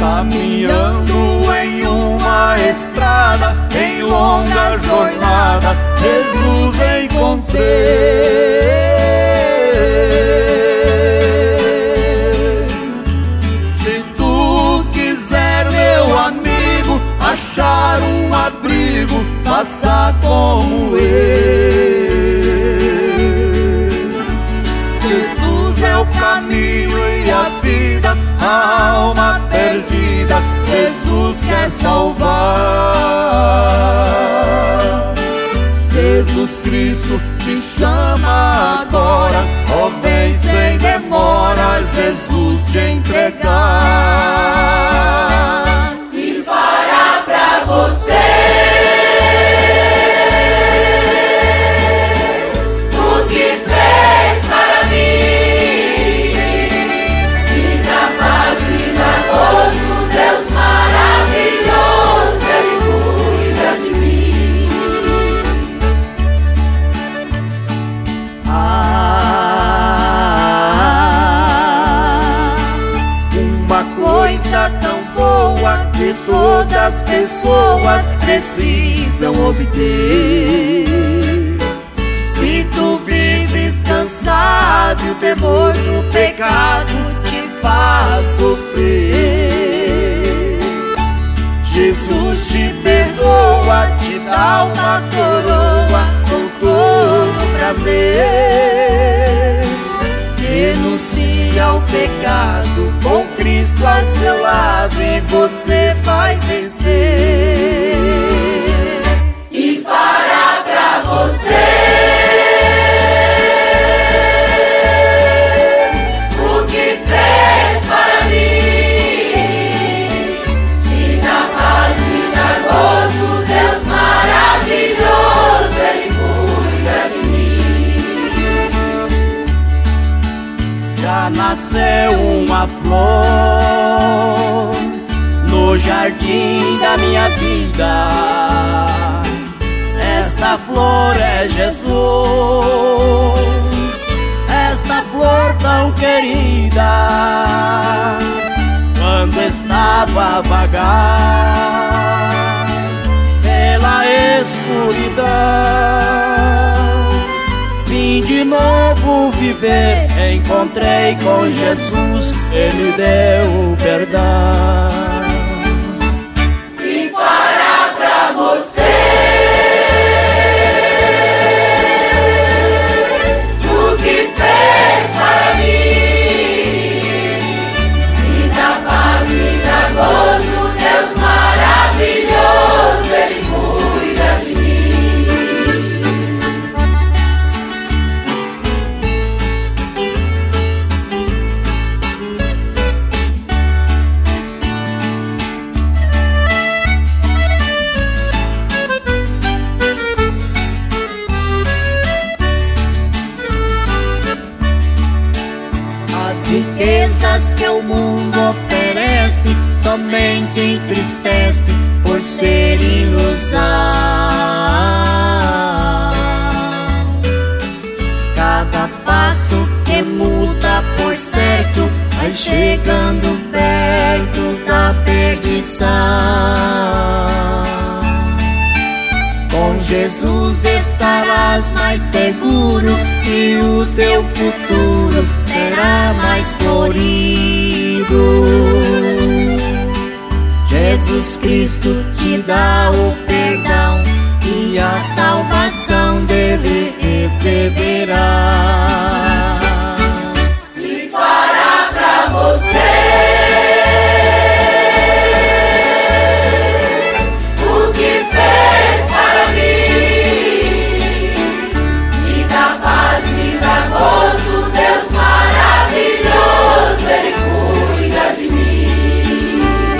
caminhando em uma estrada, em longa jornada, Jesus encontrei. Se tu quiser, meu amigo, achar um abrigo, faça como eu. Jesus é o caminho e a vida, a alma perdida, Jesus quer salvar. Jesus Cristo te chama agora, ó, vem sem demora, Jesus te entregar e fará pra você o que fez para mim. Vida, paz, vida, gozo, Deus maravilhoso, Ele cuida de mim. Uma coisa tão boa que todas as pessoas precisam obter. Se tu vives cansado e o temor do pecado te faz sofrer, Jesus te perdoa, te dá uma coroa com todo prazer. Renuncia o pecado com Cristo a seu lado e você vai vencer. E fará pra você o que fez para mim. Vida, paz, vida, gozo, Deus maravilhoso, Ele cuida de mim. Já nasceu uma flor no jardim da minha vida. Esta flor é Jesus, esta flor tão querida. Quando estava a vagar pela escuridão, vim de novo viver, encontrei com Jesus, Ele deu perdão. E fará pra você o que fez para mim. Vida, paz, vida, gozo, Deus maravilhoso, Ele cuida de mim. As riquezas que o mundo oferece somente entristece por ser ilusão. Cada passo que muda por certo vai chegando perto da perdição. Com Jesus estarás mais seguro e o teu futuro será mais florido. Jesus Cristo te dá o perdão e a salvação dele receberás. E fará pra você o que fez para mim. Vida, paz, vida, gozo, Deus maravilhoso, Ele cuida de mim.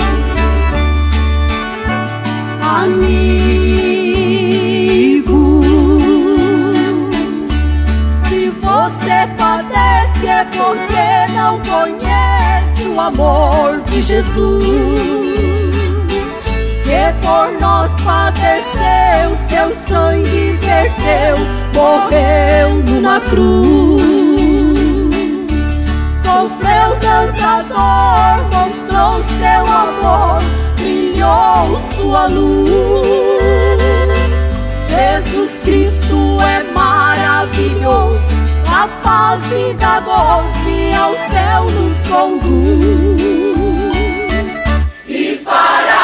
Amigo, se você padece é porque não conhece o amor de Jesus, que por nós padeceu, seu sangue verteu, morreu numa cruz, sofreu tanta dor, mostrou seu amor sua luz. Jesus Cristo é maravilhoso, a paz e da gozo ao céu nos conduz. E fará